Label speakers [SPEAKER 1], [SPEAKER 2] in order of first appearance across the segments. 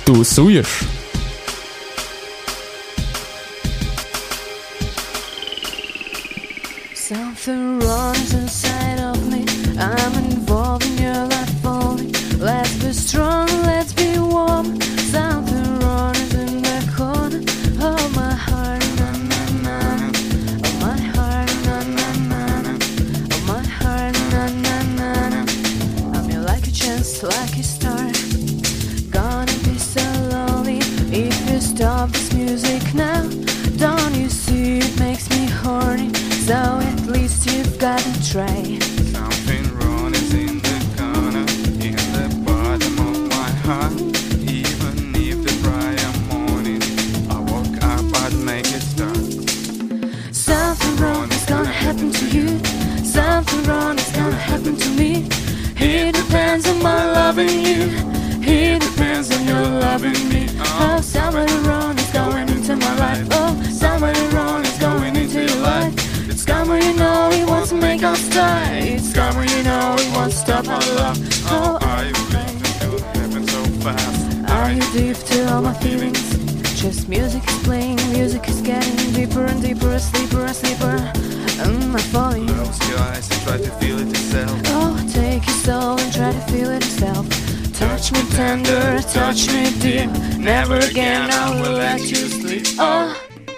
[SPEAKER 1] Тусуешь?
[SPEAKER 2] Something wrong is inside of me. I'm involved in your life only. Let's be strong, let's be warm. Something wrong is in the corner of my heart, na na na. Of my heart, na na na. Of my heart, na na na. I'm your lucky chance, lucky star. Gonna be so lonely if you stop this music now. Don't you see it makes me horny? So at least you've got to try.
[SPEAKER 3] Something wrong is in the corner, in the bottom of my heart. Even if the bright morning I woke up, I'd make it start.
[SPEAKER 2] Something wrong is gonna happen to you. Something wrong is gonna happen to me. It depends on my loving you. It depends on your loving me. Oh, somebody wrong is going into my life. Oh, somebody wrong is going into your life. It's come where you know he wants to make us die. It's come where you know he wants to stop our love.
[SPEAKER 3] Oh, are you blind and could happen so fast?
[SPEAKER 2] Are you deep to all my feelings? Just music is playing, music is getting deeper and deeper, a sleeper, a sleeper. I'm falling.
[SPEAKER 3] Close your eyes and try to feel it yourself.
[SPEAKER 2] Oh, take your soul and try to feel it yourself. Touch me tender, touch me dear. Never again I will let you sleep. Oh.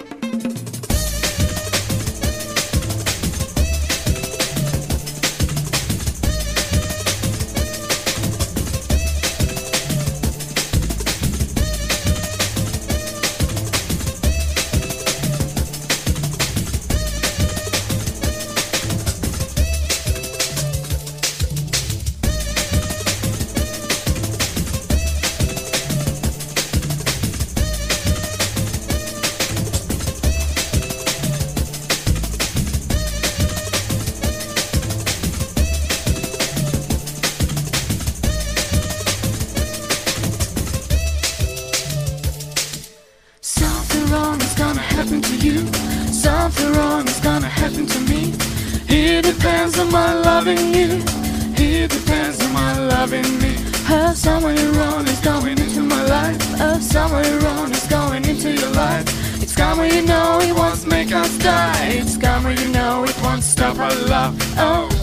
[SPEAKER 2] Something wrong is gonna happen to you. Something wrong is gonna happen to me. It depends on my loving you. It depends on my loving me. Oh, somebody wrong is going into my life. Oh, somebody wrong is going into your life. It's come where you know it wants to make us die. It's come where you know it wants to stop our love. Oh.